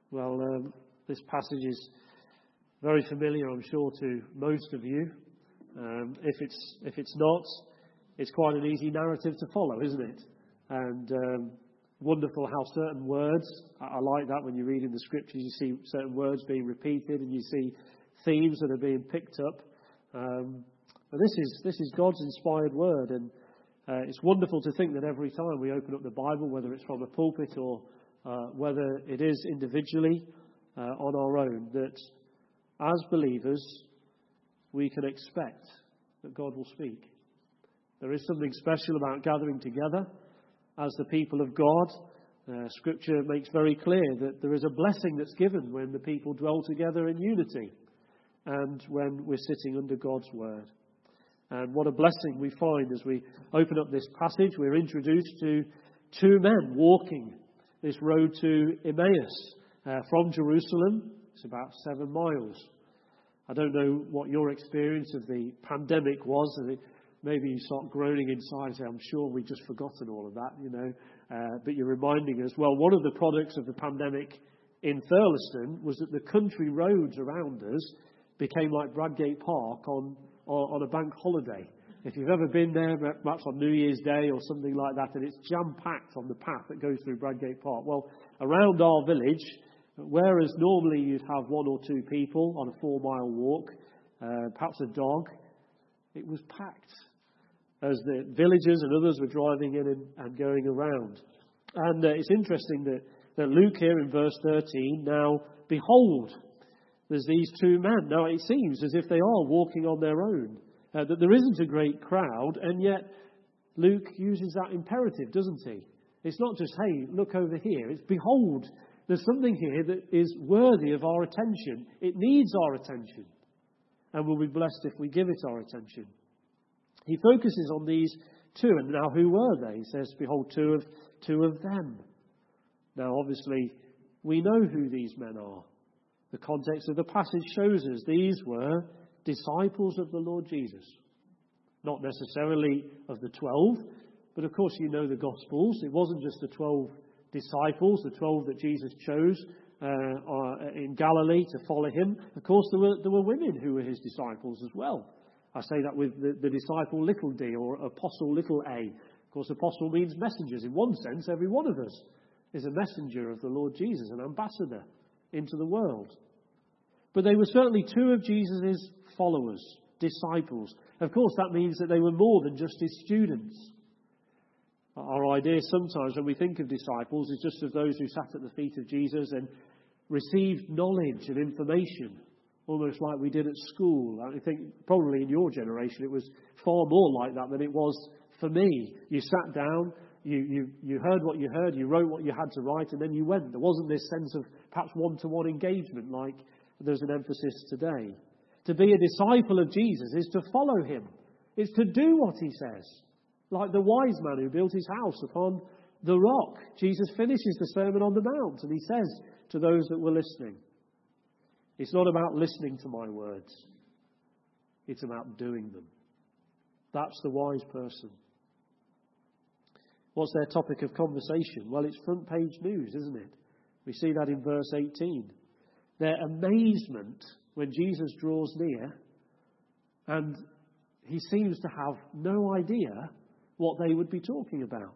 Well, this passage is very familiar, I'm sure, to most of you. If it's not, it's quite an easy narrative to follow, isn't it? And wonderful how certain words, I like that when you read in the scriptures, you see certain words being repeated and you see themes that are being picked up. But this is God's inspired word, and it's wonderful to think that every time we open up the Bible, whether it's from a pulpit or whether it is individually on our own, that as believers we can expect that God will speak. There is something special about gathering together as the people of God. Scripture makes very clear that there is a blessing that's given when the people dwell together in unity and when we're sitting under God's word. And what a blessing we find as we open up this passage. We're introduced to two men walking this road to Emmaus from Jerusalem. It's about 7 miles. I don't know what your experience of the pandemic was. Maybe you start groaning inside and say, I'm sure we've just forgotten all of that, but you're reminding us, well, one of the products of the pandemic in Thurleston was that the country roads around us became like Bradgate Park on a bank holiday. If you've ever been there, perhaps on New Year's Day or something like that, and it's jam-packed on the path that goes through Bradgate Park. Well, around our village, whereas normally you'd have 1 or 2 people on a 4-mile walk, perhaps a dog, it was packed as the villagers and others were driving in and going around. And it's interesting that Luke here in verse 13, now, behold, there's these 2 men. Now, it seems as if they are walking on their own, that there isn't a great crowd, and yet Luke uses that imperative, doesn't he? It's not just, hey, look over here. It's, behold, there's something here that is worthy of our attention. It needs our attention, and we'll be blessed if we give it our attention. He focuses on these 2, and now who were they? He says, behold, two of them. Now, obviously, we know who these men are. The context of the passage shows us these were disciples of the Lord Jesus. Not necessarily of the 12, but of course you know the Gospels. It wasn't just the 12 disciples, the 12 that Jesus chose in Galilee to follow him. Of course there were women who were his disciples as well. I say that with the disciple little d or apostle little a. Of course apostle means messengers. In one sense, every one of us is a messenger of the Lord Jesus, an ambassador into the world. But they were certainly 2 of Jesus' followers, disciples. Of course, that means that they were more than just his students. Our idea sometimes when we think of disciples is just of those who sat at the feet of Jesus and received knowledge and information, almost like we did at school. I think probably in your generation it was far more like that than it was for me. You sat down, you heard what you heard, you wrote what you had to write, and then you went. There wasn't this sense of perhaps one-to-one engagement like there's an emphasis today. To be a disciple of Jesus is to follow him. It's to do what he says. Like the wise man who built his house upon the rock. Jesus finishes the Sermon on the Mount and he says to those that were listening, it's not about listening to my words. It's about doing them. That's the wise person. What's their topic of conversation? Well, it's front page news, isn't it? We see that in verse 18. Their amazement when Jesus draws near, and he seems to have no idea what they would be talking about.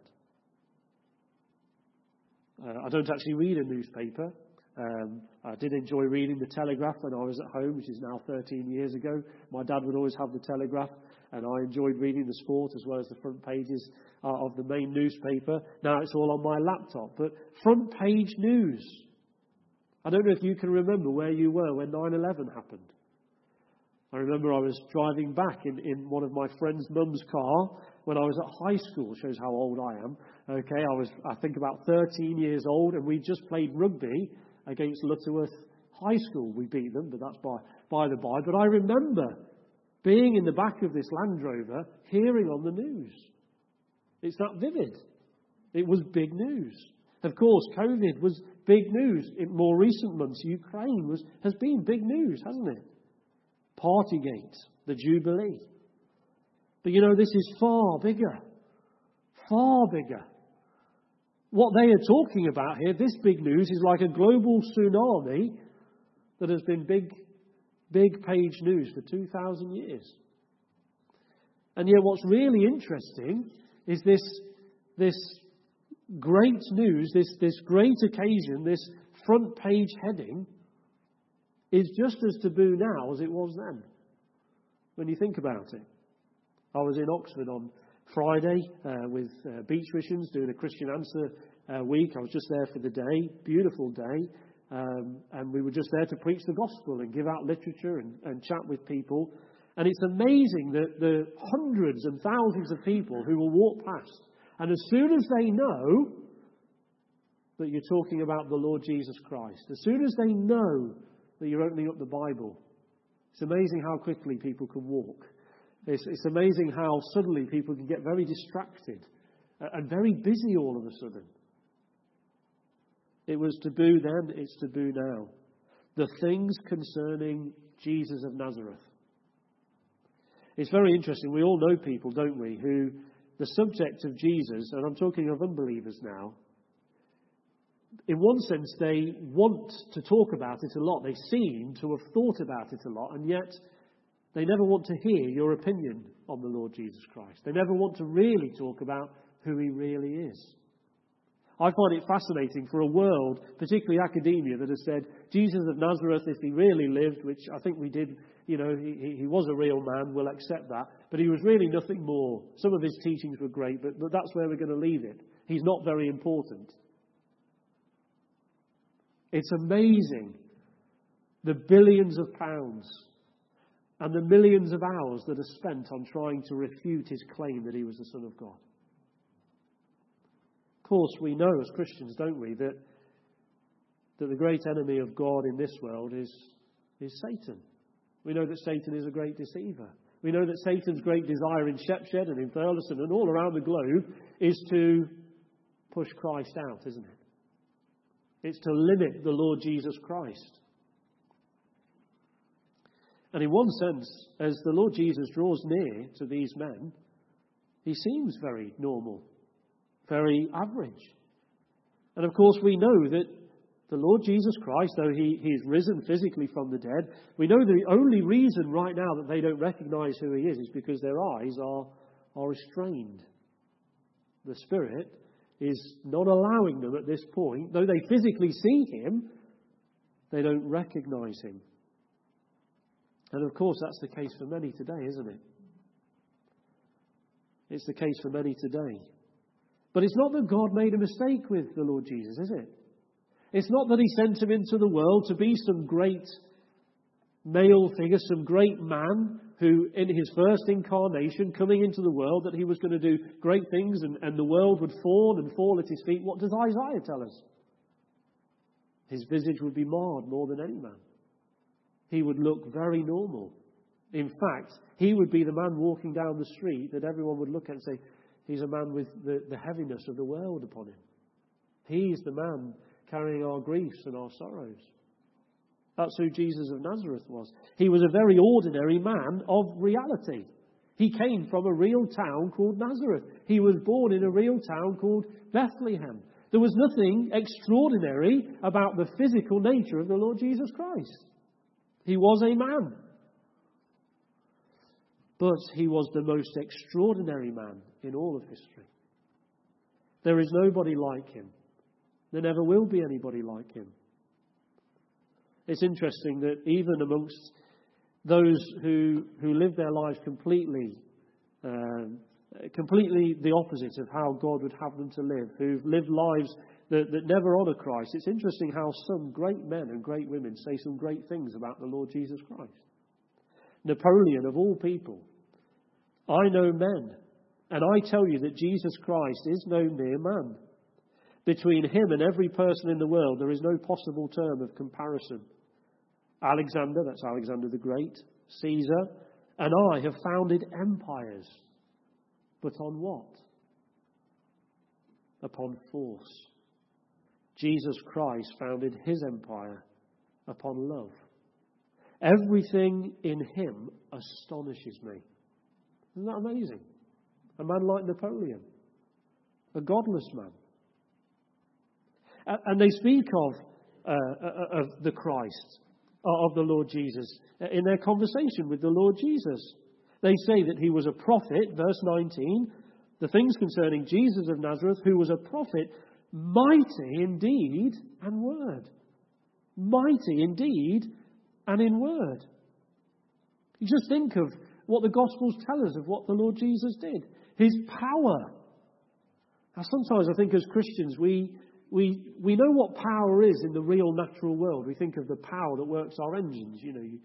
I don't actually read a newspaper. I did enjoy reading the Telegraph when I was at home, which is now 13 years ago. My dad would always have the Telegraph, and I enjoyed reading the sport as well as the front pages of the main newspaper. Now it's all on my laptop. But front page news. I don't know if you can remember where you were when 9/11 happened. I remember I was driving back in one of my friend's mum's car when I was at high school. Shows how old I am. Okay, I think about 13 years old, and we just played rugby against Lutterworth High School. We beat them, but that's by the by. But I remember being in the back of this Land Rover, hearing on the news. It's that vivid. It was big news. Of course, COVID was big news. In more recent months, Ukraine has been big news, hasn't it? Partygate, the Jubilee. But this is far bigger. Far bigger. what they are talking about here, this big news, is like a global tsunami that has been big page news for 2,000 years. And yet what's really interesting is this great news, this great occasion, this front page heading is just as taboo now as it was then, when you think about it. I was in Oxford on Friday with Beach Missions doing a Christian Answer week. I was just there for the day, beautiful day, and we were just there to preach the gospel and give out literature and chat with people. And it's amazing that the hundreds and thousands of people who will walk past, and as soon as they know that you're talking about the Lord Jesus Christ, as soon as they know that you're opening up the Bible, it's amazing how quickly people can walk. It's amazing how suddenly people can get very distracted and very busy all of a sudden. It was taboo then, it's taboo now. The things concerning Jesus of Nazareth. It's very interesting. We all know people, don't we, who the subject of Jesus, and I'm talking of unbelievers now, in one sense they want to talk about it a lot. They seem to have thought about it a lot, and yet they never want to hear your opinion on the Lord Jesus Christ. They never want to really talk about who he really is. I find it fascinating for a world, particularly academia, that has said Jesus of Nazareth, if he really lived, which I think we did, he was a real man, we'll accept that, but he was really nothing more. Some of his teachings were great, but that's where we're going to leave it. He's not very important. It's amazing the billions of pounds and the millions of hours that are spent on trying to refute his claim that he was the Son of God. Of course, we know as Christians, don't we, that the great enemy of God in this world is Satan. We know that Satan is a great deceiver. We know that Satan's great desire in Shepshed and in Thurleson and all around the globe is to push Christ out, isn't it? It's to limit the Lord Jesus Christ. And in one sense, as the Lord Jesus draws near to these men, he seems very normal, very average. And of course we know that the Lord Jesus Christ, though he is risen physically from the dead, we know the only reason right now that they don't recognize who he is because their eyes are restrained. The Spirit is not allowing them at this point, though they physically see him, they don't recognize him. And of course that's the case for many today, isn't it? It's the case for many today. But it's not that God made a mistake with the Lord Jesus, is it? It's not that he sent him into the world to be some great male figure, some great man who in his first incarnation coming into the world that he was going to do great things and the world would fall at his feet. What does Isaiah tell us? His visage would be marred more than any man. He would look very normal. In fact, he would be the man walking down the street that everyone would look at and say, he's a man with the heaviness of the world upon him. He's the man carrying our griefs and our sorrows. That's who Jesus of Nazareth was. He was a very ordinary man of reality. He came from a real town called Nazareth. He was born in a real town called Bethlehem. There was nothing extraordinary about the physical nature of the Lord Jesus Christ. He was a man. But he was the most extraordinary man in all of history. There is nobody like him. There never will be anybody like him. It's interesting that even amongst those who live their lives completely the opposite of how God would have them to live, who've lived lives that never honour Christ, it's interesting how some great men and great women say some great things about the Lord Jesus Christ. Napoleon, of all people, I know men, and I tell you that Jesus Christ is no mere man. Between him and every person in the world, there is no possible term of comparison. Alexander, that's Alexander the Great, Caesar, and I have founded empires. But on what? Upon force. Jesus Christ founded his empire upon love. Everything in him astonishes me. Isn't that amazing? A man like Napoleon, a godless man, And they speak of the Christ, of the Lord Jesus, in their conversation with the Lord Jesus. They say that he was a prophet, verse 19, the things concerning Jesus of Nazareth, who was a prophet, mighty indeed and word. Mighty indeed and in word. You just think of what the Gospels tell us of what the Lord Jesus did. His power. Now sometimes I think as Christians we know what power is in the real natural world. We think of the power that works our engines,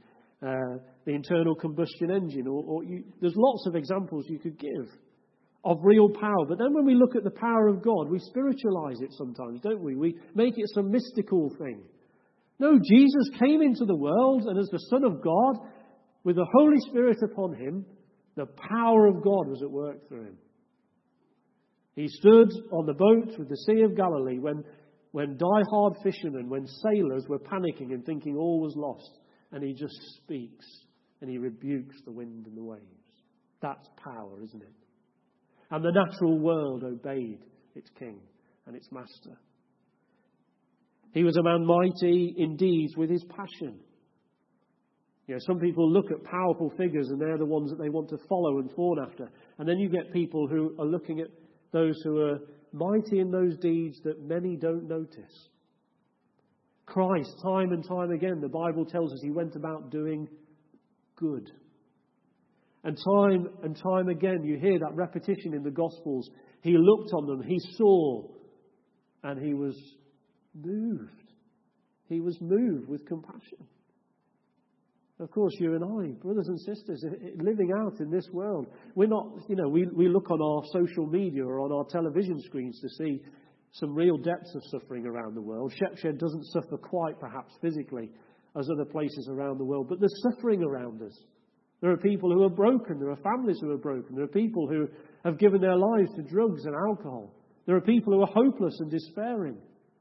the internal combustion engine. There's lots of examples you could give of real power. But then when we look at the power of God, we spiritualize it sometimes, don't we? We make it some mystical thing. No, Jesus came into the world, and as the Son of God, with the Holy Spirit upon him, the power of God was at work through him. He stood on the boat with the Sea of Galilee when die-hard fishermen, when sailors were panicking and thinking all was lost. And he just speaks and he rebukes the wind and the waves. That's power, isn't it? And the natural world obeyed its king and its master. He was a man mighty in deeds with his passion. Some people look at powerful figures and they're the ones that they want to follow and fawn after. And then you get people who are looking at those who are mighty in those deeds that many don't notice. Christ, time and time again, the Bible tells us he went about doing good. And time again, you hear that repetition in the Gospels. He looked on them, he saw, and he was moved. He was moved with compassion. Of course, you and I, brothers and sisters, living out in this world, we're not, we look on our social media or on our television screens to see some real depths of suffering around the world. Shepshed doesn't suffer quite, perhaps, physically as other places around the world, but there's suffering around us. There are people who are broken. There are families who are broken. There are people who have given their lives to drugs and alcohol. There are people who are hopeless and despairing.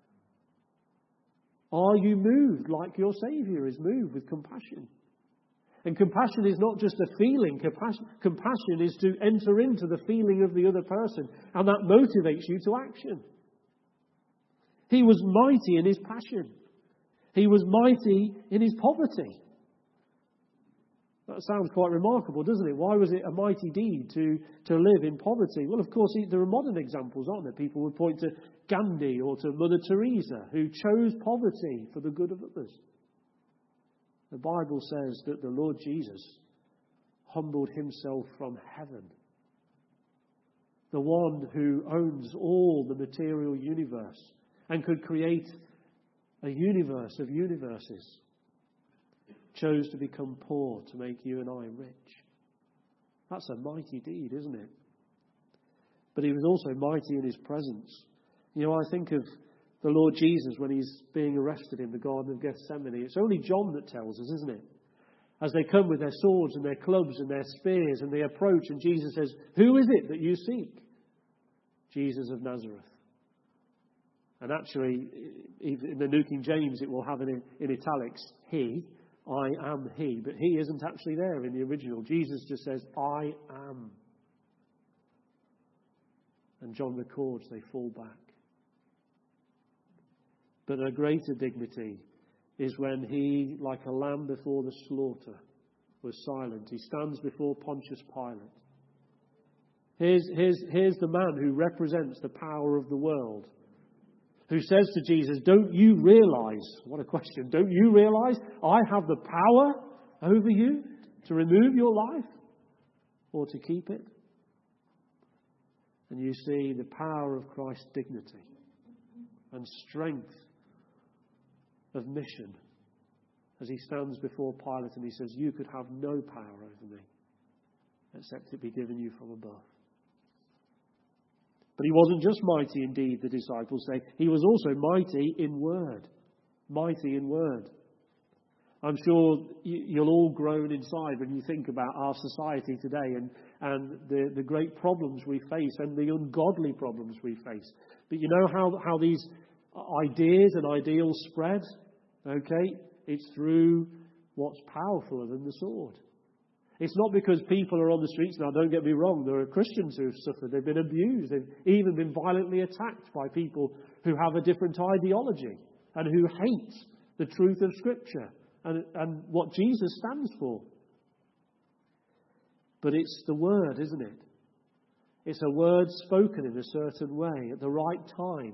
Are you moved like your Saviour is moved with compassion? And compassion is not just a feeling. Compassion is to enter into the feeling of the other person. And that motivates you to action. He was mighty in his passion. He was mighty in his poverty. That sounds quite remarkable, doesn't it? Why was it a mighty deed to live in poverty? Well, of course, there are modern examples, aren't there? People would point to Gandhi or to Mother Teresa, who chose poverty for the good of others. The Bible says that the Lord Jesus humbled himself from heaven. The one who owns all the material universe and could create a universe of universes chose to become poor to make you and I rich. That's a mighty deed, isn't it? But he was also mighty in his presence. I think of the Lord Jesus when he's being arrested in the Garden of Gethsemane. It's only John that tells us, isn't it? As they come with their swords and their clubs and their spears and they approach, and Jesus says, "Who is it that you seek?" Jesus of Nazareth. And actually, in the New King James, it will have in italics, he. I am he. But he isn't actually there in the original. Jesus just says, I am. And John records they fall back. But a greater dignity is when he, like a lamb before the slaughter, was silent. He stands before Pontius Pilate. Here's the man who represents the power of the world, who says to Jesus, don't you realize, what a question, don't you realize I have the power over you to remove your life or to keep it? And you see the power of Christ's dignity and strength of mission as he stands before Pilate and he says, you could have no power over me except it be given you from above. But he wasn't just mighty in deed, the disciples say. He was also mighty in word. Mighty in word. I'm sure you'll all groan inside when you think about our society today and the great problems we face and the ungodly problems we face. But you know how these ideas and ideals spread? Okay? It's through what's powerfuler than the sword. It's not because people are on the streets now. Don't get me wrong. There are Christians who have suffered. They've been abused. They've even been violently attacked by people who have a different ideology and who hate the truth of Scripture and what Jesus stands for. But it's the Word, isn't it? It's a word spoken in a certain way at the right time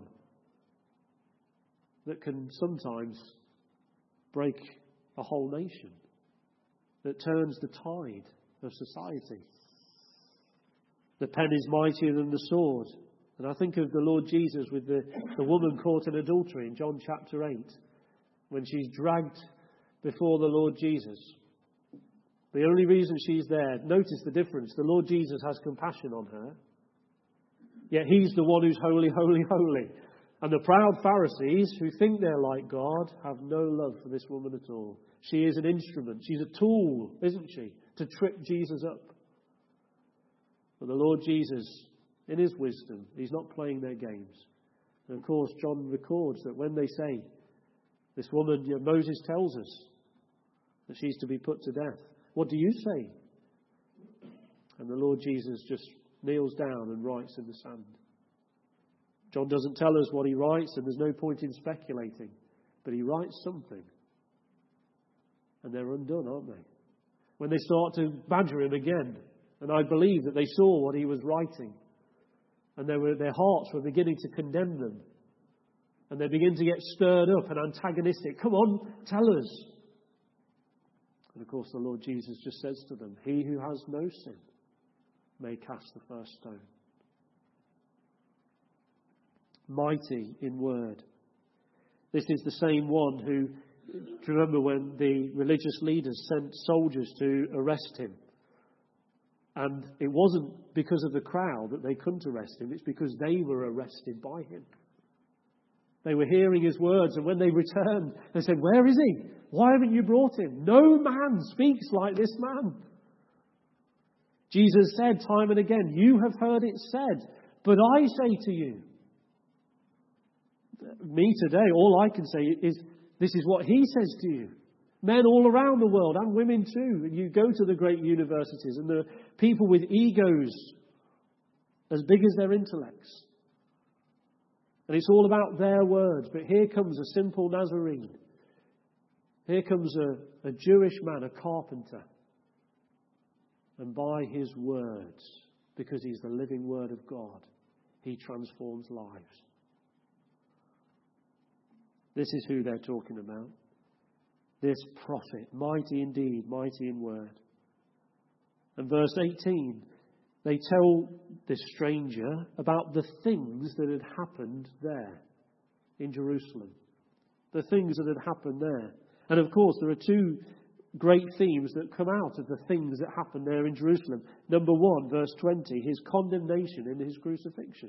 that can sometimes break a whole nation, that turns the tide of society. The pen is mightier than the sword. And I think of the Lord Jesus with the woman caught in adultery in John chapter 8, when she's dragged before the Lord Jesus. The only reason she's there, notice the difference. The Lord Jesus has compassion on her. Yet he's the one who's holy, holy, holy. And the proud Pharisees who think they're like God have no love for this woman at all. She is an instrument. She's a tool, isn't she, to trip Jesus up. But the Lord Jesus, in his wisdom, he's not playing their games. And of course, John records that when they say, this woman, Moses tells us that she's to be put to death. What do you say? And the Lord Jesus just kneels down and writes in the sand. John doesn't tell us what he writes, and there's no point in speculating. But he writes something. And they're undone, aren't they? When they start to badger him again. And I believe that they saw what he was writing. And their hearts were beginning to condemn them. And they begin to get stirred up and antagonistic. Come on, tell us. And of course the Lord Jesus just says to them, he who has no sin may cast the first stone. Mighty in word. This is the same one who, do you remember when the religious leaders sent soldiers to arrest him? And it wasn't because of the crowd that they couldn't arrest him. It's because they were arrested by him. They were hearing his words, and when they returned, they said, where is he? Why haven't you brought him? No man speaks like this man. Jesus said time and again, you have heard it said, but I say to you. Me today, all I can say is, this is what he says to you. Men all around the world, and women too. You go to the great universities, and the people with egos as big as their intellects. And it's all about their words. But here comes a simple Nazarene. Here comes a Jewish man, a carpenter. And by his words, because he's the living word of God, he transforms lives. This is who they're talking about. This prophet, mighty indeed, mighty in word. And verse 18, they tell this stranger about the things that had happened there in Jerusalem. The things that had happened there. And of course, there are two great themes that come out of the things that happened there in Jerusalem. Number 1, verse 20, his condemnation in his crucifixion.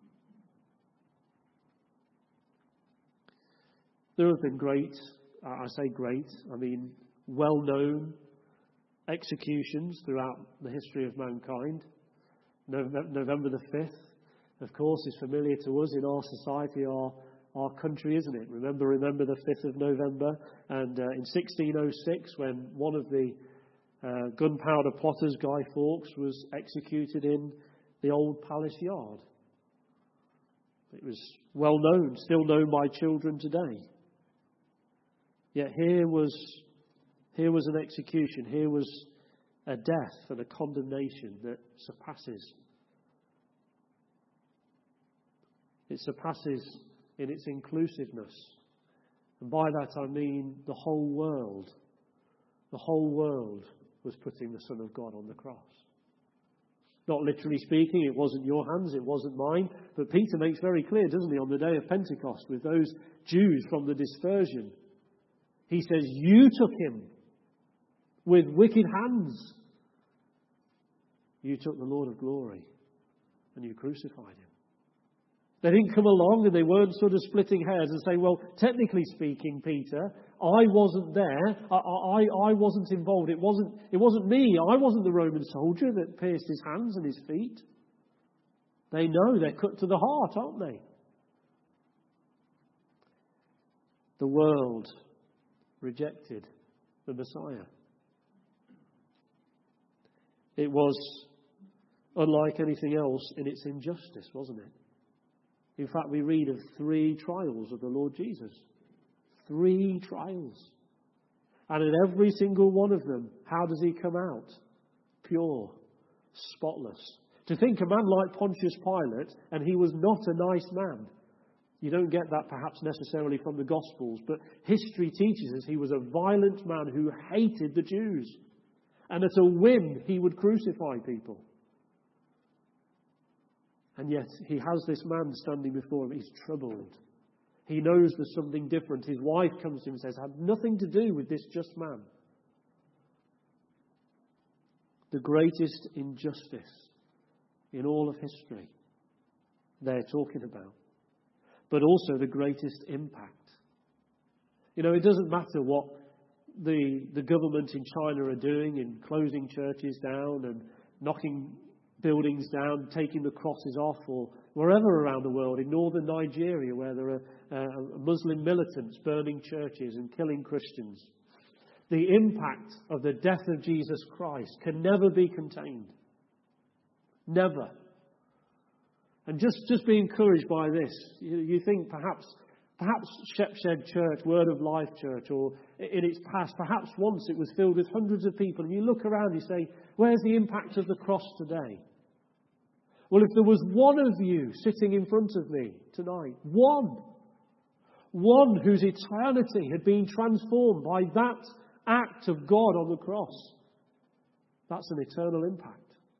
There have been great, I say great, I mean well-known executions throughout the history of mankind. November the 5th, of course, is familiar to us in our society, our country, isn't it? Remember the 5th of November? And in 1606, when one of the gunpowder plotters, Guy Fawkes, was executed in the old palace yard. It was well known, still known by children today. Yet here was an execution, here was a death and a condemnation that surpasses. It surpasses in its inclusiveness. And by that I mean the whole world. The whole world was putting the Son of God on the cross. Not literally speaking, it wasn't your hands, it wasn't mine. But Peter makes very clear, doesn't he, on the day of Pentecost with those Jews from the dispersion. He says, you took him with wicked hands. You took the Lord of glory and you crucified him. They didn't come along and they weren't sort of splitting hairs and saying, well, technically speaking, Peter, I wasn't there. I wasn't involved. It wasn't me. I wasn't the Roman soldier that pierced his hands and his feet. They know they're cut to the heart, aren't they? The world rejected the Messiah. It was unlike anything else in its injustice, wasn't it? In fact, we read of 3 trials of the Lord Jesus. 3 trials. And in every single one of them, how does he come out? Pure, spotless. To think a man like Pontius Pilate, and he was not a nice man. You don't get that perhaps necessarily from the Gospels, but history teaches us he was a violent man who hated the Jews. And at a whim, he would crucify people. And yet, he has this man standing before him. He's troubled. He knows there's something different. His wife comes to him and says, "Had nothing to do with this just man." The greatest injustice in all of history they're talking about. But also the greatest impact. You know, it doesn't matter what the government in China are doing in closing churches down and knocking buildings down, taking the crosses off, or wherever around the world, in northern Nigeria where there are Muslim militants burning churches and killing Christians. The impact of the death of Jesus Christ can never be contained. Never. And just be encouraged by this. You think perhaps Shepshed Church, Word of Life Church, or in its past, perhaps once it was filled with hundreds of people, and you look around and you say, where's the impact of the cross today? Well, if there was one of you sitting in front of me tonight, one whose eternity had been transformed by that act of God on the cross, that's an eternal impact.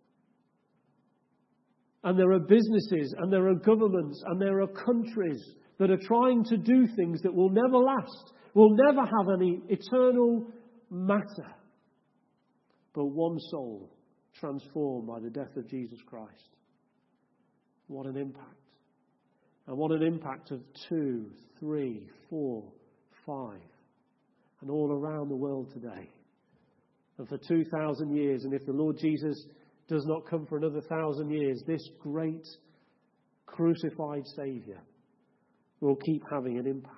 And there are businesses, and there are governments, and there are countries that are trying to do things that will never last, will never have any eternal matter. But one soul transformed by the death of Jesus Christ. What an impact. And what an impact of 2, 3, 4, 5. And all around the world today. And for 2,000 years, and if the Lord Jesus does not come for another 1,000 years, this great crucified Saviour will keep having an impact.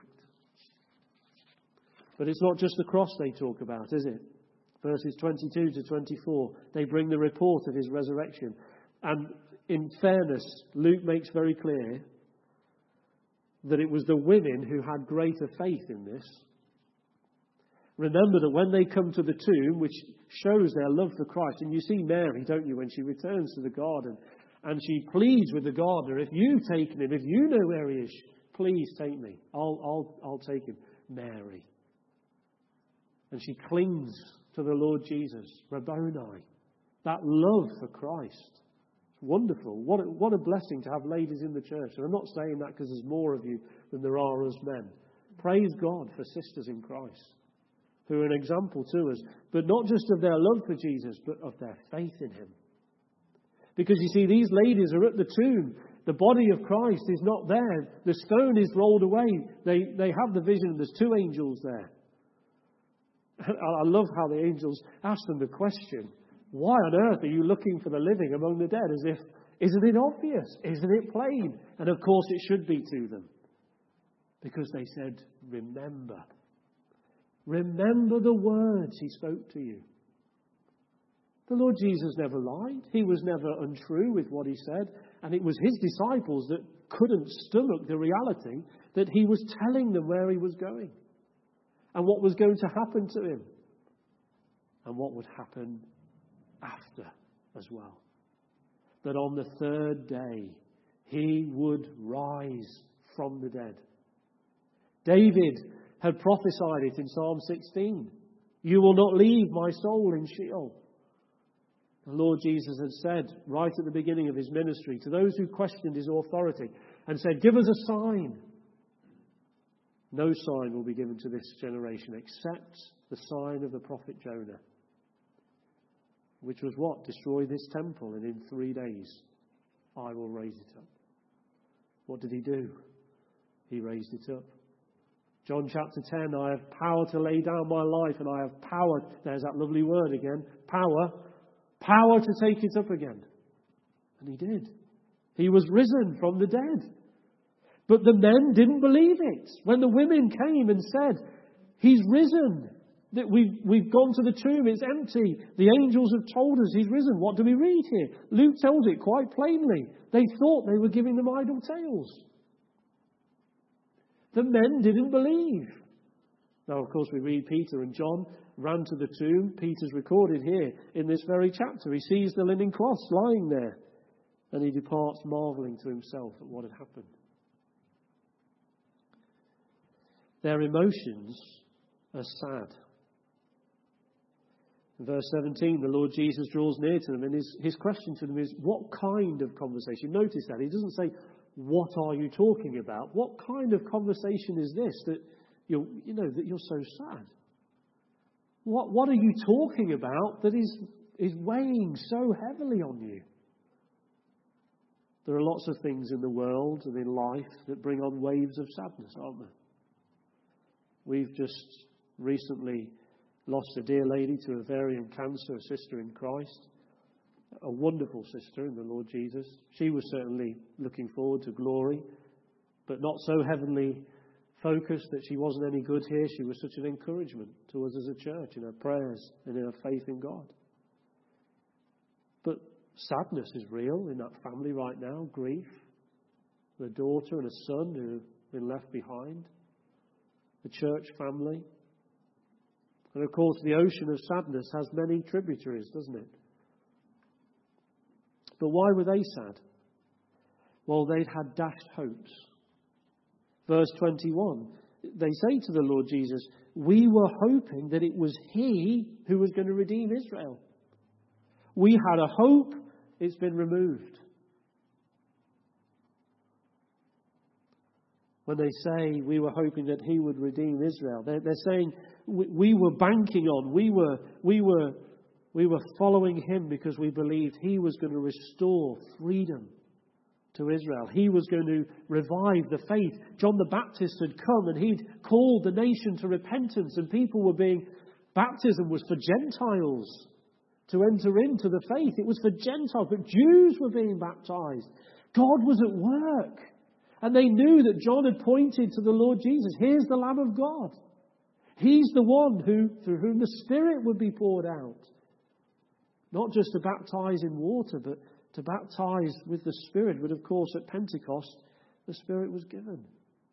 But it's not just the cross they talk about, is it? Verses 22 to 24, they bring the report of his resurrection. And in fairness, Luke makes very clear that it was the women who had greater faith in this. Remember that when they come to the tomb, which shows their love for Christ, and you see Mary, don't you, when she returns to the garden, and she pleads with the gardener, if you've taken him, if you know where he is, please take me. I'll take him. Mary. And she clings to the Lord Jesus. Rabboni. That love for Christ. It's wonderful. What a blessing to have ladies in the church. And I'm not saying that because there's more of you than there are us men. Praise God for sisters in Christ, who are an example to us, but not just of their love for Jesus, but of their faith in him. Because you see, these ladies are at the tomb. The body of Christ is not there. The stone is rolled away. They have the vision. There's 2 angels there. I love how the angels ask them the question, why on earth are you looking for the living among the dead? As if, isn't it obvious? Isn't it plain? And of course it should be to them. Because they said, remember. Remember the words he spoke to you. The Lord Jesus never lied. He was never untrue with what he said. And it was his disciples that couldn't stomach the reality that he was telling them where he was going. And what was going to happen to him. And what would happen after as well. That on the 3rd day, he would rise from the dead. David had prophesied it in Psalm 16. You will not leave my soul in Sheol. The Lord Jesus had said right at the beginning of his ministry to those who questioned his authority and said, give us a sign. No sign will be given to this generation except the sign of the prophet Jonah. Which was what? Destroy this temple and in 3 days I will raise it up. What did he do? He raised it up. John chapter 10, I have power to lay down my life and I have power, there's that lovely word again, power to take it up again. And he did. He was risen from the dead. But the men didn't believe it. When the women came and said, he's risen, That we've gone to the tomb, it's empty. The angels have told us he's risen. What do we read here? Luke tells it quite plainly. They thought they were giving them idle tales. The men didn't believe. Now, of course, we read Peter and John ran to the tomb. Peter's recorded here in this very chapter. He sees the linen cloths lying there, and he departs marvelling to himself at what had happened. Their emotions are sad. In verse 17, the Lord Jesus draws near to them, and his question to them is, what kind of conversation? Notice that. He doesn't say, what are you talking about? What kind of conversation is this that you're so sad? What are you talking about that is weighing so heavily on you? There are lots of things in the world and in life that bring on waves of sadness, aren't there? We've just recently lost a dear lady to ovarian cancer, a sister in Christ, a wonderful sister in the Lord Jesus. She was certainly looking forward to glory, but not so heavenly focused that she wasn't any good here. She was such an encouragement to us as a church in her prayers and in her faith in God. But sadness is real in that family right now, grief. A daughter and a son who have been left behind. The church family. And of course, the ocean of sadness has many tributaries, doesn't it? But why were they sad? Well, they'd had dashed hopes. Verse 21, they say to the Lord Jesus, we were hoping that it was He who was going to redeem Israel. We had a hope, it's been removed. When they say we were hoping that He would redeem Israel, they're saying we were banking on, we were following Him because we believed He was going to restore freedom to Israel. He was going to revive the faith. John the Baptist had come and he'd called the nation to repentance, and people were being, baptism was for Gentiles to enter into the faith. It was for Gentiles, but Jews were being baptized. God was at work. And they knew that John had pointed to the Lord Jesus. Here's the Lamb of God. He's the one through whom the Spirit would be poured out. Not just to baptize in water, but to baptize with the Spirit. But of course, at Pentecost, the Spirit was given.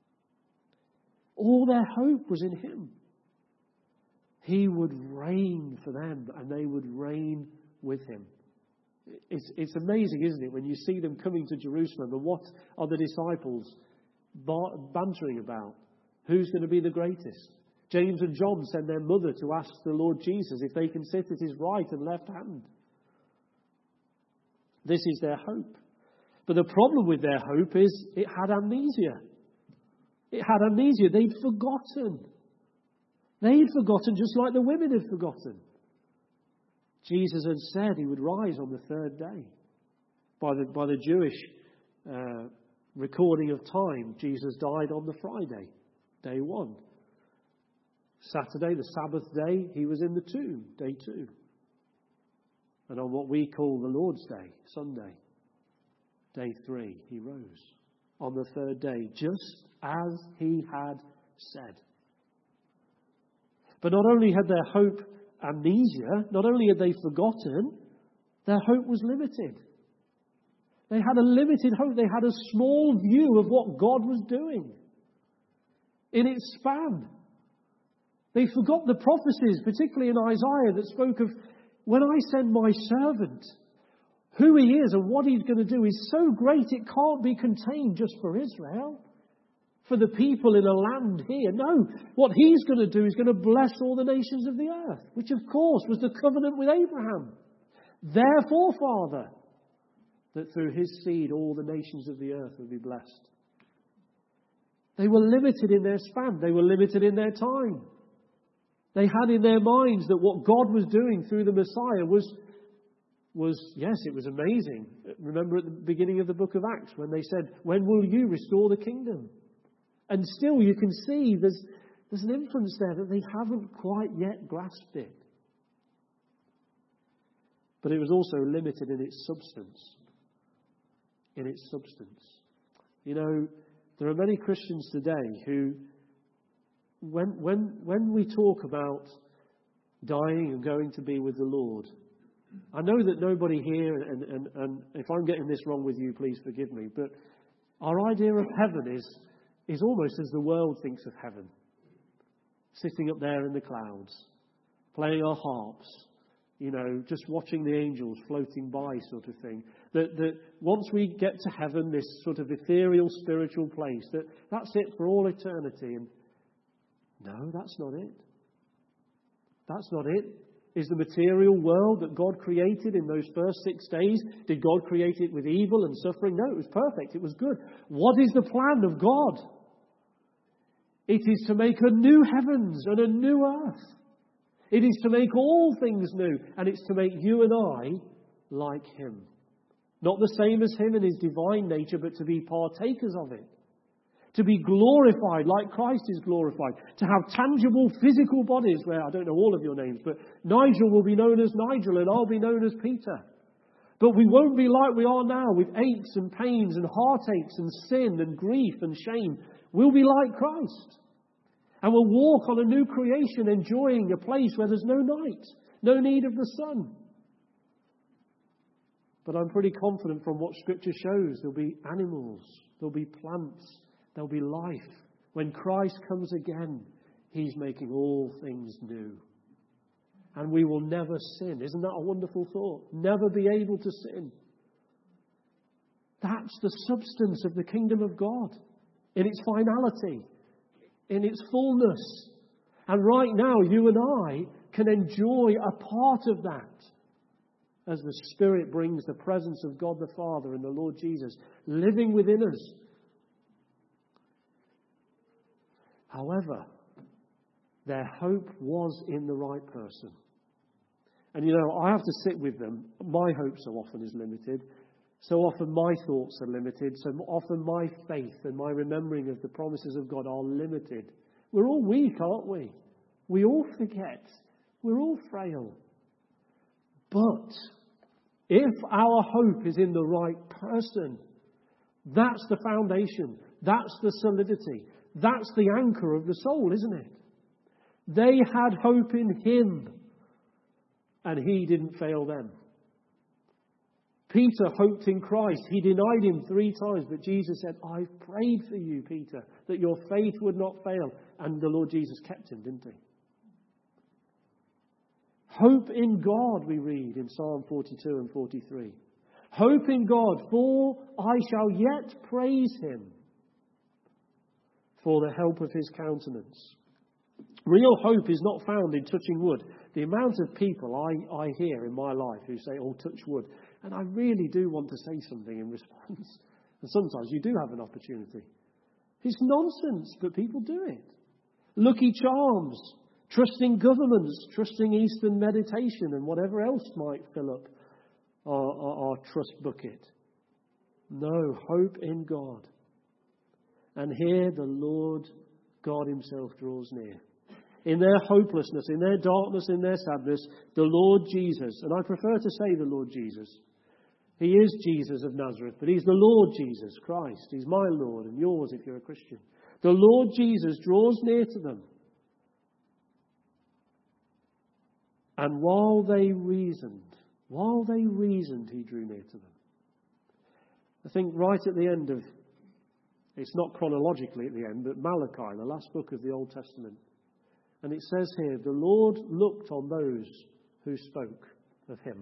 All their hope was in Him. He would reign for them, and they would reign with Him. It's amazing, isn't it, when you see them coming to Jerusalem, and what are the disciples bantering about? Who's going to be the greatest? James and John send their mother to ask the Lord Jesus if they can sit at His right and left hand. This is their hope. But the problem with their hope is it had amnesia. It had amnesia. They'd forgotten. They'd forgotten just like the women had forgotten. Jesus had said He would rise on the third day. By the Jewish recording of time, Jesus died on the Friday, day 1. Saturday, the Sabbath day, He was in the tomb, day 2. And on what we call the Lord's Day, Sunday, day 3, He rose on the third day, just as He had said. But not only had their hope amnesia, not only had they forgotten, their hope was limited. They had a limited hope. They had a small view of what God was doing in its span. They forgot the prophecies, particularly in Isaiah, that spoke of, when I send my servant, who He is and what He's going to do is so great it can't be contained just for Israel, for the people in a land here. No, what He's going to do is going to bless all the nations of the earth, which of course was the covenant with Abraham, their forefather, that through his seed all the nations of the earth would be blessed. They were limited in their span. They were limited in their time. They had in their minds that what God was doing through the Messiah was, yes, it was amazing. Remember at the beginning of the book of Acts when they said, when will you restore the kingdom? And still you can see there's an influence there that they haven't quite yet grasped it. But it was also limited in its substance. In its substance. You know, there are many Christians today who, when we talk about dying and going to be with the Lord. I know that nobody here, and if I'm getting this wrong with you, please forgive me, but our idea of heaven is almost as the world thinks of heaven. Sitting up there in the clouds, playing our harps, just watching the angels floating by sort of thing. That once we get to heaven, this sort of ethereal spiritual place, that's it for all eternity. And no, that's not it. That's not it. Is the material world that God created in those first 6 days, did God create it with evil and suffering? No, it was perfect. It was good. What is the plan of God? It is to make a new heavens and a new earth. It is to make all things new. And it's to make you and I like Him. Not the same as Him in His divine nature, but to be partakers of it. To be glorified like Christ is glorified. To have tangible physical bodies where, I don't know all of your names, but Nigel will be known as Nigel and I'll be known as Peter. But we won't be like we are now with aches and pains and heartaches and sin and grief and shame. We'll be like Christ. And we'll walk on a new creation, enjoying a place where there's no night, no need of the sun. But I'm pretty confident from what Scripture shows, there'll be animals, there'll be plants, there'll be life. When Christ comes again, He's making all things new. And we will never sin. Isn't that a wonderful thought? Never be able to sin. That's the substance of the kingdom of God in its finality, in its fullness. And right now, you and I can enjoy a part of that as the Spirit brings the presence of God the Father and the Lord Jesus living within us. However, their hope was in the right person. And I have to sit with them. My hope so often is limited. So often my thoughts are limited. So often my faith and my remembering of the promises of God are limited. We're all weak, aren't we? We all forget. We're all frail. But if our hope is in the right person, that's the foundation. That's the solidity. That's the anchor of the soul, isn't it? They had hope in Him, and He didn't fail them. Peter hoped in Christ. He denied Him 3 times, but Jesus said, I've prayed for you, Peter, that your faith would not fail. And the Lord Jesus kept him, didn't He? Hope in God, we read in Psalm 42 and 43. Hope in God, for I shall yet praise Him for the help of His countenance. Real hope is not found in touching wood. The amount of people I hear in my life who say, touch wood. And I really do want to say something in response. And sometimes you do have an opportunity. It's nonsense, but people do it. Lucky charms, trusting governments, trusting Eastern meditation and whatever else might fill up our trust bucket. No, hope in God. And here the Lord God Himself draws near. In their hopelessness, in their darkness, in their sadness, the Lord Jesus, and I prefer to say the Lord Jesus. He is Jesus of Nazareth, but He's the Lord Jesus Christ. He's my Lord and yours if you're a Christian. The Lord Jesus draws near to them. And while they reasoned, He drew near to them. I think right at the end of, it's not chronologically at the end, but Malachi, the last book of the Old Testament. And it says here, the Lord looked on those who spoke of Him.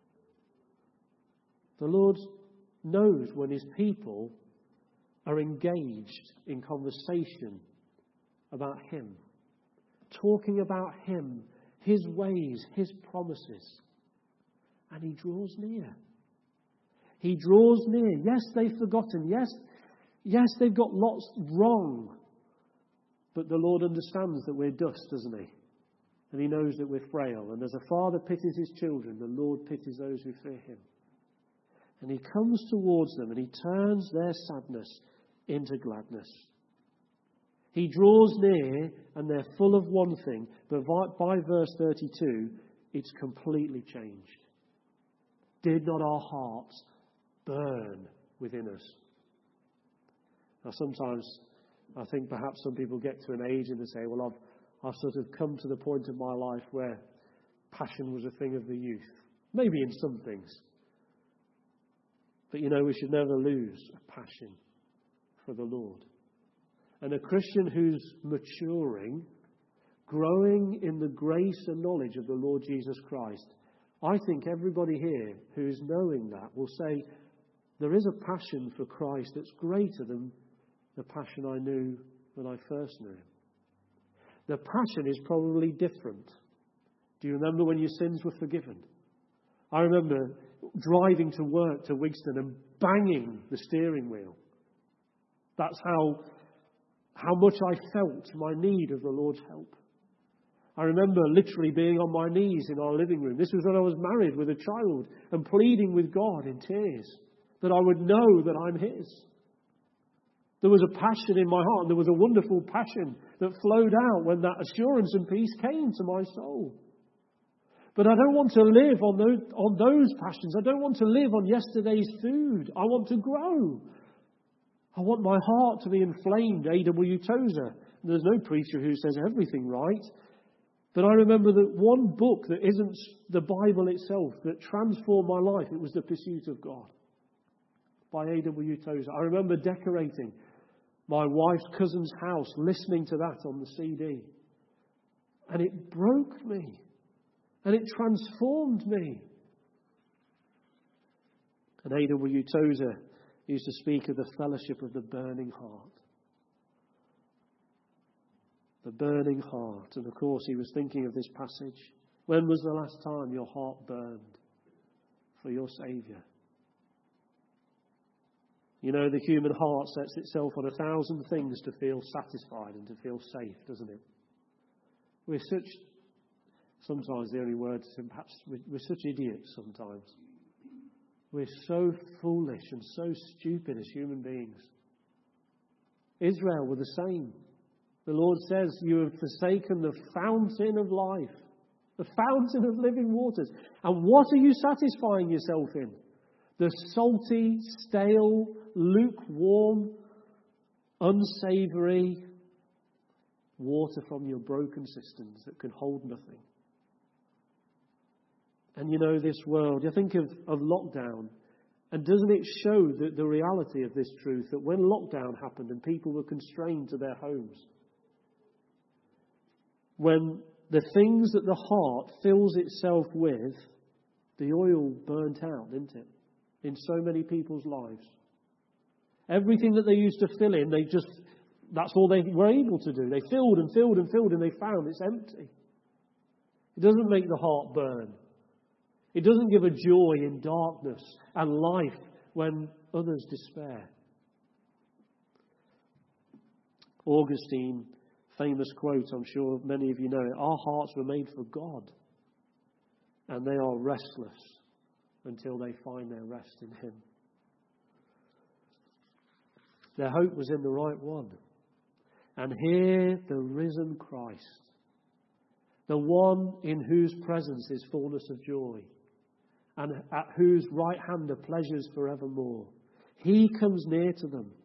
The Lord knows when His people are engaged in conversation about Him, talking about Him, His ways, His promises. And He draws near. He draws near. Yes, they've forgotten. Yes, they've got lots wrong. But the Lord understands that we're dust, doesn't He? And He knows that we're frail. And as a father pities his children, the Lord pities those who fear Him. And He comes towards them and He turns their sadness into gladness. He draws near and they're full of one thing. But by verse 32, it's completely changed. Did not our hearts burn within us? Now sometimes I think perhaps some people get to an age and they say, well, I've sort of come to the point of my life where passion was a thing of the youth. Maybe in some things. But we should never lose a passion for the Lord. And a Christian who's maturing, growing in the grace and knowledge of the Lord Jesus Christ, I think everybody here who's knowing that will say, there is a passion for Christ that's greater than the passion I knew when I first knew him. The passion is probably different. Do you remember when your sins were forgiven? I remember driving to work to Wigston and banging the steering wheel. That's how much I felt my need of the Lord's help. I remember literally being on my knees in our living room. This was when I was married with a child and pleading with God in tears that I would know that I'm His. There was a passion in my heart, and there was a wonderful passion that flowed out when that assurance and peace came to my soul. But I don't want to live on those passions. I don't want to live on yesterday's food. I want to grow. I want my heart to be inflamed. A.W. Tozer. There's no preacher who says everything right. But I remember that one book that isn't the Bible itself that transformed my life, it was The Pursuit of God by A.W. Tozer. I remember decorating my wife's cousin's house, listening to that on the CD. And it broke me. And it transformed me. And A.W. Tozer used to speak of the fellowship of the burning heart. The burning heart. And of course he was thinking of this passage. When was the last time your heart burned for your Saviour? The human heart sets itself on 1,000 things to feel satisfied and to feel safe, doesn't it? Sometimes the only word is perhaps we're such idiots sometimes. We're so foolish and so stupid as human beings. Israel were the same. The Lord says, you have forsaken the fountain of life, the fountain of living waters. And what are you satisfying yourself in? The salty, stale, lukewarm, unsavoury water from your broken cisterns that can hold nothing. And this world, you think of lockdown, and doesn't it show the reality of this truth that when lockdown happened and people were constrained to their homes, when the things that the heart fills itself with, the oil burnt out, didn't it? In so many people's lives. Everything that they used to fill in, that's all they were able to do. They filled and filled and filled and they found it's empty. It doesn't make the heart burn. It doesn't give a joy in darkness and life when others despair. Augustine, famous quote, I'm sure many of you know it. Our hearts were made for God, and they are restless until they find their rest in Him. Their hope was in the right one. And here the risen Christ, the one in whose presence is fullness of joy, and at whose right hand are pleasures forevermore. He comes near to them.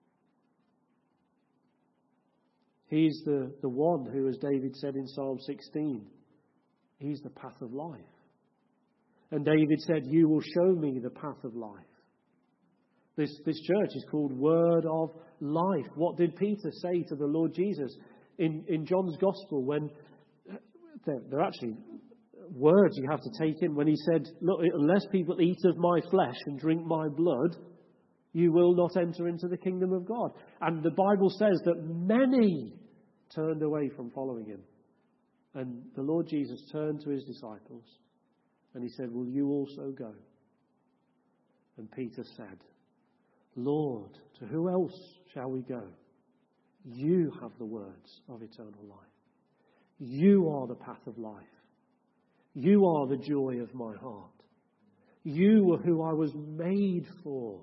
He's the one who, as David said in Psalm 16, He's the path of life. And David said, you will show me the path of life. This church is called Word of Life. What did Peter say to the Lord Jesus in John's Gospel when they're actually words you have to take in, when he said, look, unless people eat of my flesh and drink my blood, you will not enter into the kingdom of God. And the Bible says that many turned away from following Him. And the Lord Jesus turned to His disciples and He said, will you also go? And Peter said, Lord, to who else shall we go? You have the words of eternal life. You are the path of life. You are the joy of my heart. You are who I was made for.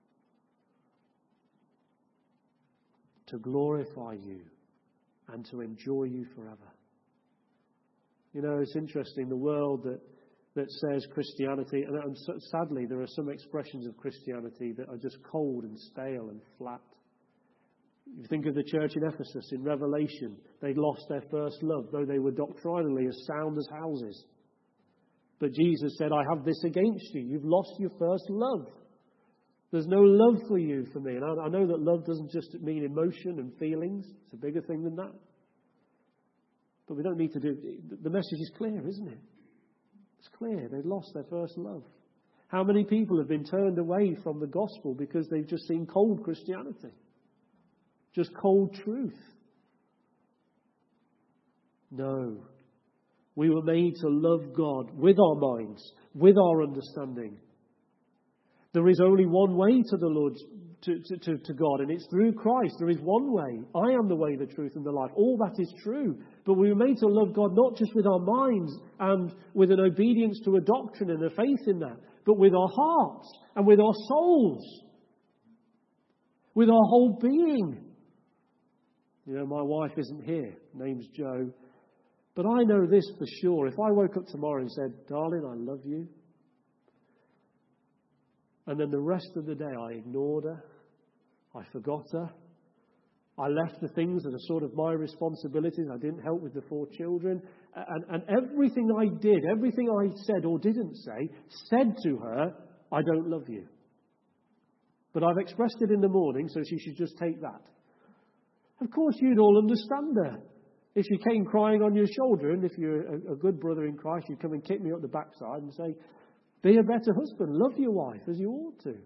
To glorify you and to enjoy you forever. It's interesting, the world that says Christianity, and sadly there are some expressions of Christianity that are just cold and stale and flat. You think of the church in Ephesus in Revelation. They'd lost their first love, though they were doctrinally as sound as houses. But Jesus said, I have this against you. You've lost your first love. There's no love for you for me. And I know that love doesn't just mean emotion and feelings. It's a bigger thing than that. But we don't need to do... The message is clear, isn't it? It's clear. They've lost their first love. How many people have been turned away from the gospel because they've just seen cold Christianity? Just cold truth. No. We were made to love God with our minds, with our understanding. There is only one way to the Lord, to God, and it's through Christ. There is one way. I am the way, the truth, and the life. All that is true. But we were made to love God not just with our minds and with an obedience to a doctrine and a faith in that, but with our hearts and with our souls, with our whole being. You know, my wife isn't here. Name's Jo. But I know this for sure. If I woke up tomorrow and said, darling, I love you, and then the rest of the day I ignored her, I forgot her, I left the things that are sort of my responsibilities, I didn't help with the 4 children, and everything I did, everything I said or didn't say, said to her, I don't love you. But I've expressed it in the morning, so she should just take that. Of course you'd all understand her. If she came crying on your shoulder, and if you're a good brother in Christ, you'd come and kick me up the backside and say, be a better husband, love your wife as you ought to.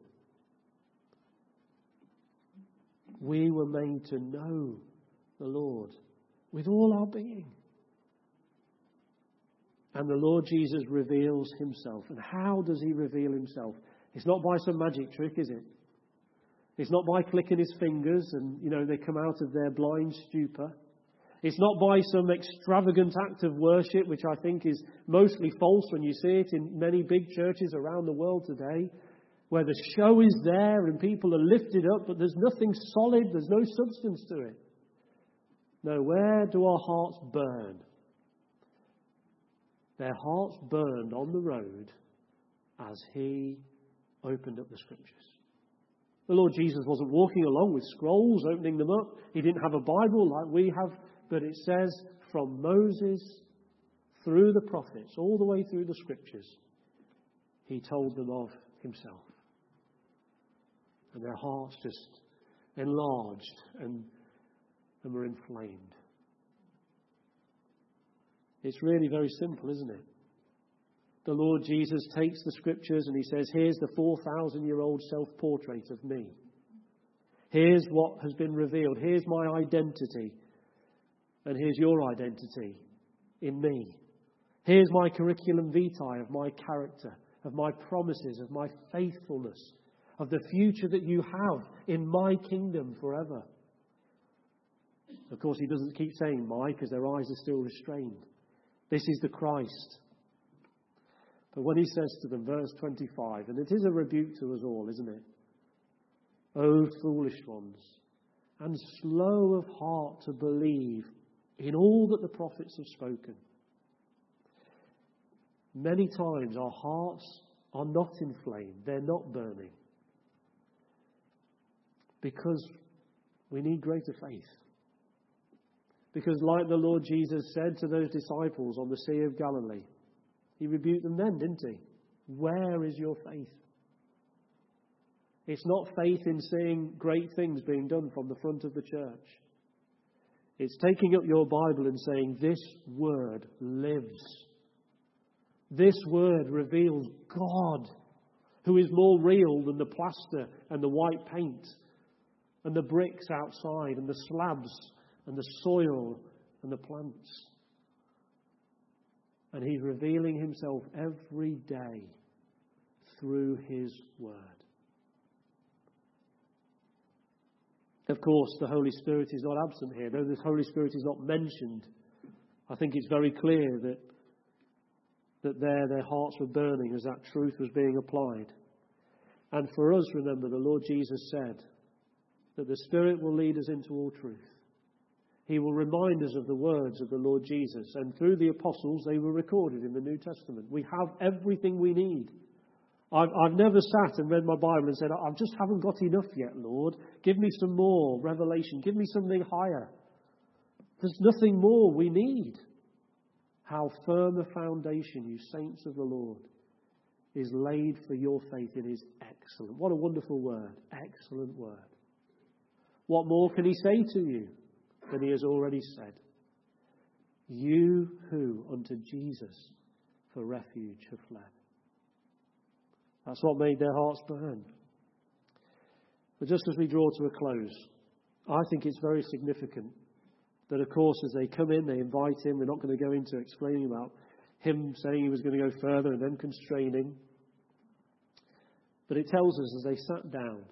We were made to know the Lord with all our being. And the Lord Jesus reveals himself. And how does he reveal himself? It's not by some magic trick, is it? It's not by clicking his fingers and, they come out of their blind stupor. It's not by some extravagant act of worship, which I think is mostly false when you see it in many big churches around the world today, where the show is there and people are lifted up, but there's nothing solid, there's no substance to it. No, where do our hearts burn? Their hearts burned on the road as he opened up the Scriptures. The Lord Jesus wasn't walking along with scrolls, opening them up. He didn't have a Bible like we have. But it says, from Moses through the prophets, all the way through the Scriptures, he told them of himself. And their hearts just enlarged and were inflamed. It's really very simple, isn't it? The Lord Jesus takes the Scriptures and he says, here's the 4,000-year-old self-portrait of me. Here's what has been revealed. Here's my identity. And here's your identity in me. Here's my curriculum vitae of my character, of my promises, of my faithfulness, of the future that you have in my kingdom forever. Of course, he doesn't keep saying my, because their eyes are still restrained. This is the Christ. But when he says to them, verse 25, and it is a rebuke to us all, isn't it? O foolish ones, and slow of heart to believe in all that the prophets have spoken. Many times our hearts are not inflamed. They're not burning. Because we need greater faith. Because like the Lord Jesus said to those disciples on the Sea of Galilee, he rebuked them then, didn't he? Where is your faith? It's not faith in seeing great things being done from the front of the church. It's taking up your Bible and saying, this word lives. This word reveals God, who is more real than the plaster and the white paint and the bricks outside and the slabs and the soil and the plants. And he's revealing himself every day through his word. Of course, the Holy Spirit is not absent here. Though the Holy Spirit is not mentioned, I think it's very clear that their hearts were burning as that truth was being applied. And for us, remember, the Lord Jesus said that the Spirit will lead us into all truth. He will remind us of the words of the Lord Jesus. And through the apostles, they were recorded in the New Testament. We have everything we need. I've never sat and read my Bible and said, I just haven't got enough yet, Lord. Give me some more revelation. Give me something higher. There's nothing more we need. How firm a foundation, you saints of the Lord, is laid for your faith. It is excellent. What a wonderful word. Excellent word. What more can he say to you than he has already said? You who unto Jesus for refuge have fled. That's what made their hearts burn. But just as we draw to a close, I think it's very significant that, of course, as they come in, they invite him. We're not going to go into explaining about him saying he was going to go further and then constraining. But it tells us as they sat down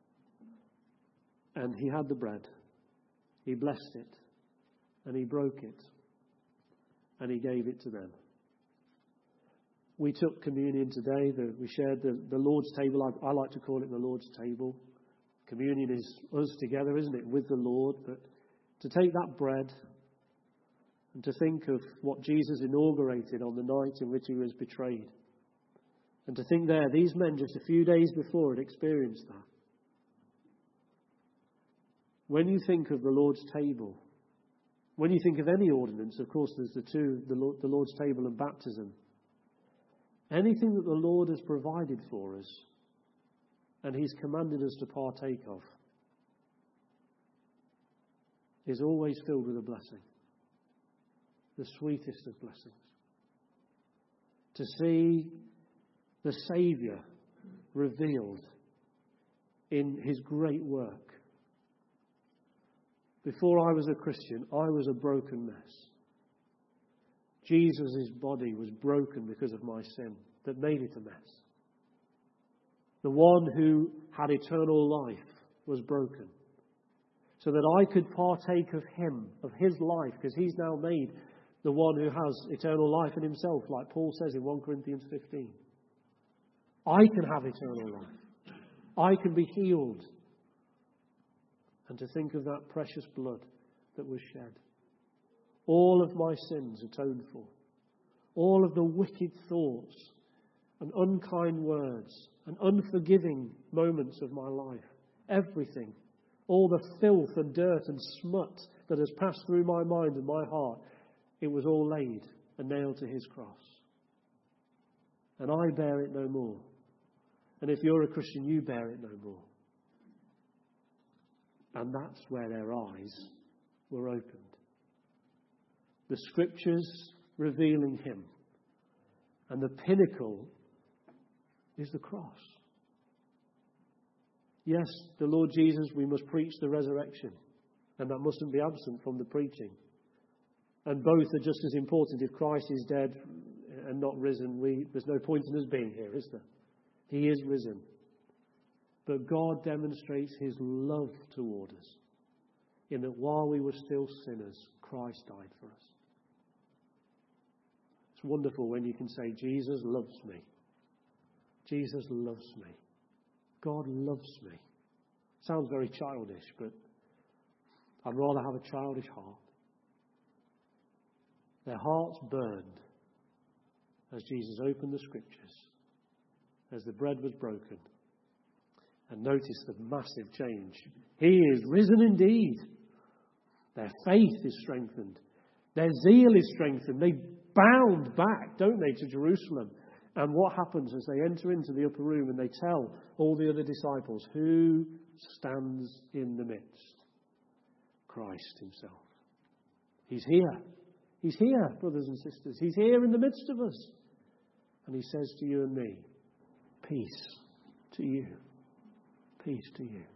and he had the bread, he blessed it and he broke it and he gave it to them. We took communion today. We shared the Lord's table. I like to call it the Lord's table. Communion is us together, isn't it, with the Lord? But to take that bread and to think of what Jesus inaugurated on the night in which he was betrayed. And to think there, these men just a few days before had experienced that. When you think of the Lord's table, when you think of any ordinance, of course there's the Lord's table and baptism. Anything that the Lord has provided for us and he's commanded us to partake of is always filled with a blessing. The sweetest of blessings. To see the Saviour revealed in his great work. Before I was a Christian, I was a broken mess. Jesus' body was broken because of my sin that made it a mess. The one who had eternal life was broken so that I could partake of him, of his life, because he's now made the one who has eternal life in himself, like Paul says in 1 Corinthians 15. I can have eternal life. I can be healed. And to think of that precious blood that was shed. All of my sins atoned for. All of the wicked thoughts and unkind words and unforgiving moments of my life. Everything. All the filth and dirt and smut that has passed through my mind and my heart. It was all laid and nailed to his cross. And I bear it no more. And if you're a Christian, you bear it no more. And that's where their eyes were opened. The Scriptures revealing him. And the pinnacle is the cross. Yes, the Lord Jesus, we must preach the resurrection. And that mustn't be absent from the preaching. And both are just as important. If Christ is dead and not risen, there's no point in us being here, is there? He is risen. But God demonstrates his love toward us in that while we were still sinners, Christ died for us. It's wonderful when you can say, Jesus loves me. Jesus loves me. God loves me. Sounds very childish, but I'd rather have a childish heart. Their hearts burned as Jesus opened the Scriptures, as the bread was broken. And notice the massive change. He is risen indeed. Their faith is strengthened. Their zeal is strengthened. They bound back, don't they, to Jerusalem. And what happens as they enter into the upper room and they tell all the other disciples, who stands in the midst? Christ himself. He's here. He's here, brothers and sisters. He's here in the midst of us. And he says to you and me, peace to you. Peace to you.